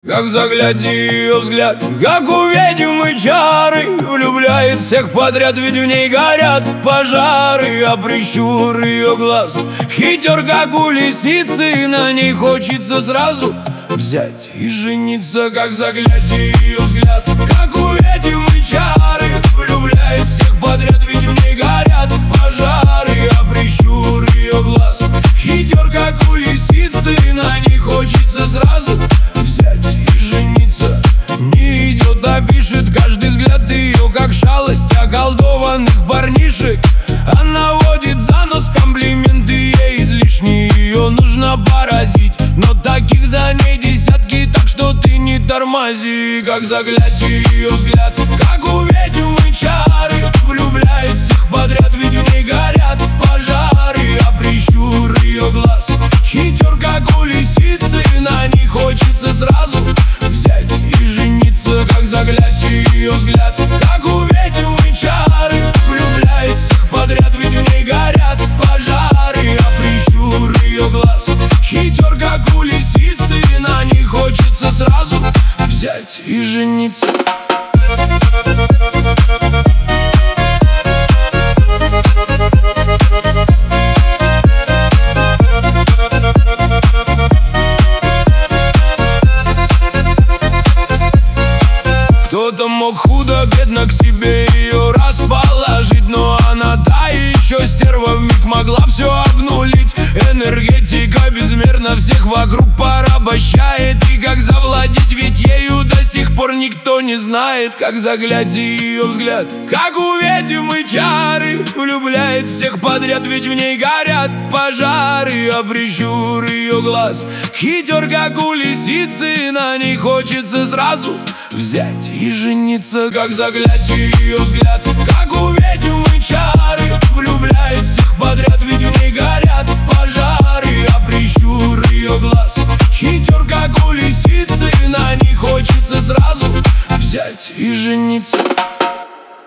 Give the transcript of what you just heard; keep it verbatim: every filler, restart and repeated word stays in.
Как заглядит ее взгляд, как увидим мы чары, влюбляет всех подряд, ведь в ней горят пожары. А прищур ее глаз хитер, как у лисицы, на ней хочется сразу взять и жениться. Как заглядит ее взгляд, как увидим мы чары, влюбляет всех подряд, ведь в ней горят пожары. А прищур ее глаз хитер, как у лисицы, на ней хочется сразу взять и жениться. Не идет, а пишет, каждый взгляд ее как шалость околдованных парнишек. Она водит за нос, комплименты ей излишни, ее нужно поразить, но таких за ней десятки, так что ты не тормози. Как заглядит ее взгляд, как увидим мы чары, влюбляет всех подряд, ведь в ней горят пожары. А прищур ее глаз хитер, как у лисицы, на ней хочется сразу взять и жениться. Как заглядит ее взгляд, как увидим мы чары, влюбляет всех подряд, ведь в ней горят пожары. А прищур ее глаз хитер, как у лисицы, на ней хочется сразу взять и жениться. Кто-то мог худо-бедно к себе ее расположить, но она та еще стерва, вмиг могла все обнулить. Энергетика безмерно всех вокруг порабощает, и как завладеть, ведь ею до сих пор никто не знает. Как заглядит ее взгляд, как увидим мы чары, влюбляет всех подряд, ведь в ней горят пожары. А прищур ее глаз хитер, как у лисицы, на ней хочется сразу взять и жениться. Как заглядит ее взгляд, как увидим мы чары, влюбляет всех подряд, ведь в ней горят пожары. А прищур ее глаз хитер, как у лисицы, на ней хочется сразу взять и жениться.